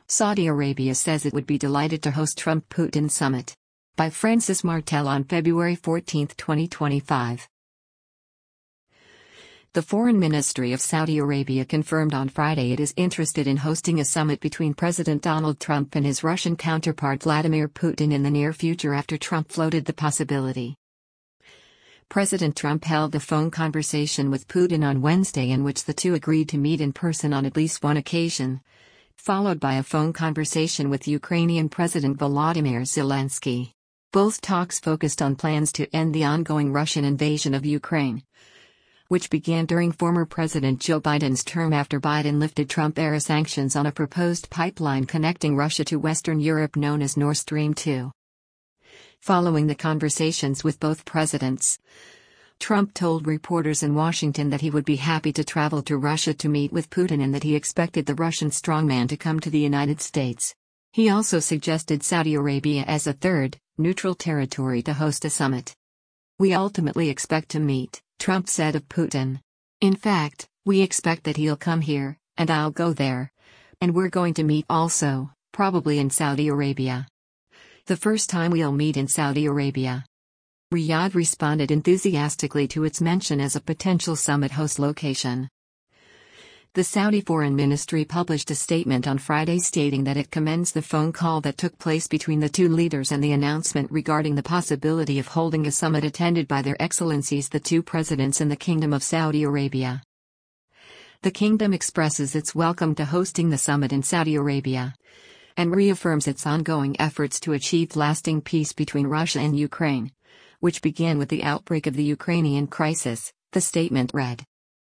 Saudi Arabia says it would be delighted to host Trump-Putin summit. By Francis Martel on February 14, 2025. The Foreign Ministry of Saudi Arabia confirmed on Friday it is interested in hosting a summit between President Donald Trump and his Russian counterpart Vladimir Putin in the near future after Trump floated the possibility. President Trump held a phone conversation with Putin on Wednesday in which the two agreed to meet in person on at least one occasion, followed by a phone conversation with Ukrainian President Volodymyr Zelensky. Both talks focused on plans to end the ongoing Russian invasion of Ukraine, which began during former President Joe Biden's term after Biden lifted Trump-era sanctions on a proposed pipeline connecting Russia to Western Europe known as Nord Stream 2. Following the conversations with both presidents, Trump told reporters in Washington that he would be happy to travel to Russia to meet with Putin and that he expected the Russian strongman to come to the United States. He also suggested Saudi Arabia as a third, neutral territory to host a summit. "We ultimately expect to meet," Trump said of Putin. "In fact, we expect that he'll come here, and I'll go there. And we're going to meet also, probably in Saudi Arabia. The first time we'll meet in Saudi Arabia." Riyadh responded enthusiastically to its mention as a potential summit host location. The Saudi Foreign Ministry published a statement on Friday stating that it commends the phone call that took place between the two leaders and the announcement regarding the possibility of holding a summit attended by Their Excellencies the two presidents in the Kingdom of Saudi Arabia. The kingdom expresses its welcome to hosting the summit in Saudi Arabia, and reaffirms its ongoing efforts to achieve lasting peace between Russia and Ukraine, which began with the outbreak of the Ukrainian crisis, the statement read.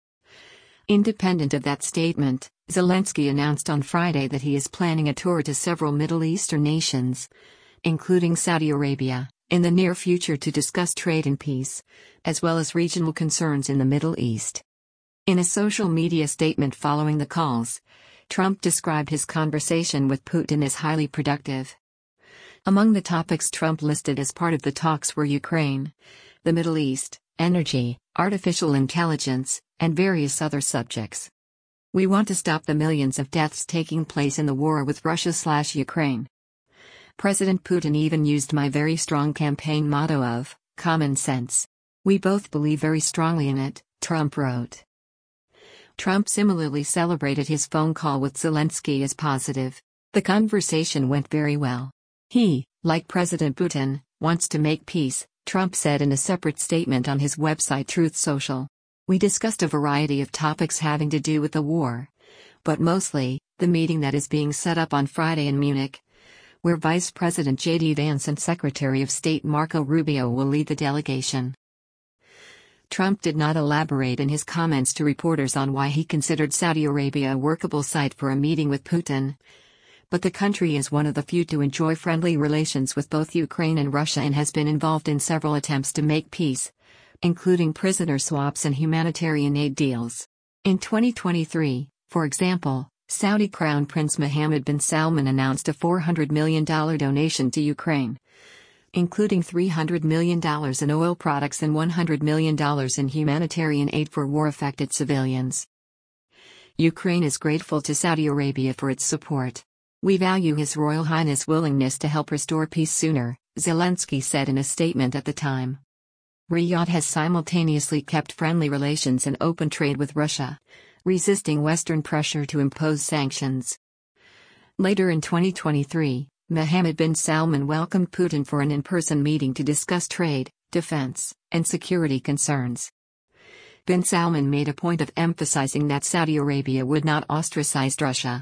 Independent of that statement, Zelensky announced on Friday that he is planning a tour to several Middle Eastern nations, including Saudi Arabia, in the near future to discuss trade and peace, as well as regional concerns in the Middle East. In a social media statement following the calls, Trump described his conversation with Putin as highly productive. Among the topics Trump listed as part of the talks were Ukraine, the Middle East, energy, artificial intelligence, and various other subjects. "We want to stop the millions of deaths taking place in the war with Russia/Ukraine. President Putin even used my very strong campaign motto of common sense. We both believe very strongly in it," Trump wrote. Trump similarly celebrated his phone call with Zelensky as positive. "The conversation went very well. He, like President Putin, wants to make peace," Trump said in a separate statement on his website Truth Social. "We discussed a variety of topics having to do with the war, but mostly, the meeting that is being set up on Friday in Munich, where Vice President J.D. Vance and Secretary of State Marco Rubio will lead the delegation." Trump did not elaborate in his comments to reporters on why he considered Saudi Arabia a workable site for a meeting with Putin. But the country is one of the few to enjoy friendly relations with both Ukraine and Russia and has been involved in several attempts to make peace, including prisoner swaps and humanitarian aid deals. In 2023, for example, Saudi Crown Prince Mohammed bin Salman announced a $400 million donation to Ukraine, including $300 million in oil products and $100 million in humanitarian aid for war-affected civilians. Ukraine is grateful to Saudi Arabia for its support. "We value His Royal Highness' willingness to help restore peace sooner," Zelensky said in a statement at the time. Riyadh has simultaneously kept friendly relations and open trade with Russia, resisting Western pressure to impose sanctions. Later in 2023, Mohammed bin Salman welcomed Putin for an in-person meeting to discuss trade, defense, and security concerns. Bin Salman made a point of emphasizing that Saudi Arabia would not ostracize Russia.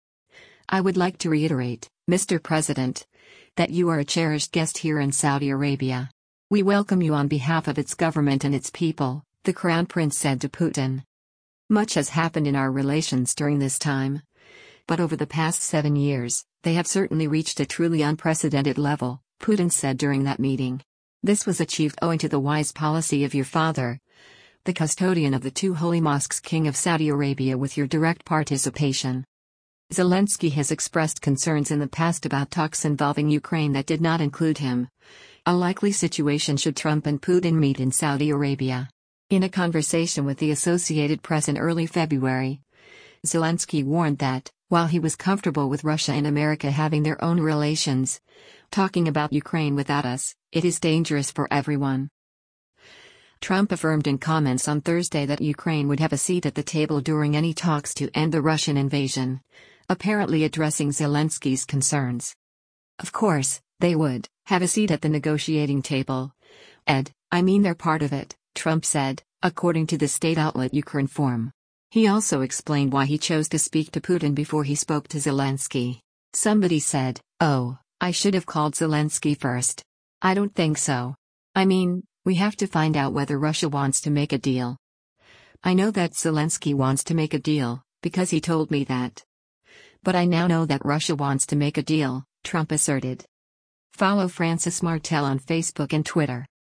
"I would like to reiterate, Mr. President, that you are a cherished guest here in Saudi Arabia. We welcome you on behalf of its government and its people," the Crown Prince said to Putin. "Much has happened in our relations during this time, but over the past 7 years, they have certainly reached a truly unprecedented level," Putin said during that meeting. "This was achieved owing to the wise policy of your father, the custodian of the two holy mosques, King of Saudi Arabia, with your direct participation." Zelensky has expressed concerns in the past about talks involving Ukraine that did not include him, a likely situation should Trump and Putin meet in Saudi Arabia. In a conversation with the Associated Press in early February, Zelensky warned that, while he was comfortable with Russia and America having their own relations. Talking about Ukraine without us, it is dangerous for everyone. Trump affirmed in comments on Thursday that Ukraine would have a seat at the table during any talks to end the Russian invasion, apparently addressing Zelensky's concerns. Of course, they would have a seat at the negotiating table. I mean they're part of it, Trump said, according to the state outlet Ukrinform. He also explained why he chose to speak to Putin before he spoke to Zelensky. Somebody said, "Oh, I should have called Zelensky first." I don't think so. I mean, we have to find out whether Russia wants to make a deal. I know that Zelensky wants to make a deal, because he told me that. But I now know that Russia wants to make a deal, Trump asserted. Follow Francis Martel on Facebook and Twitter.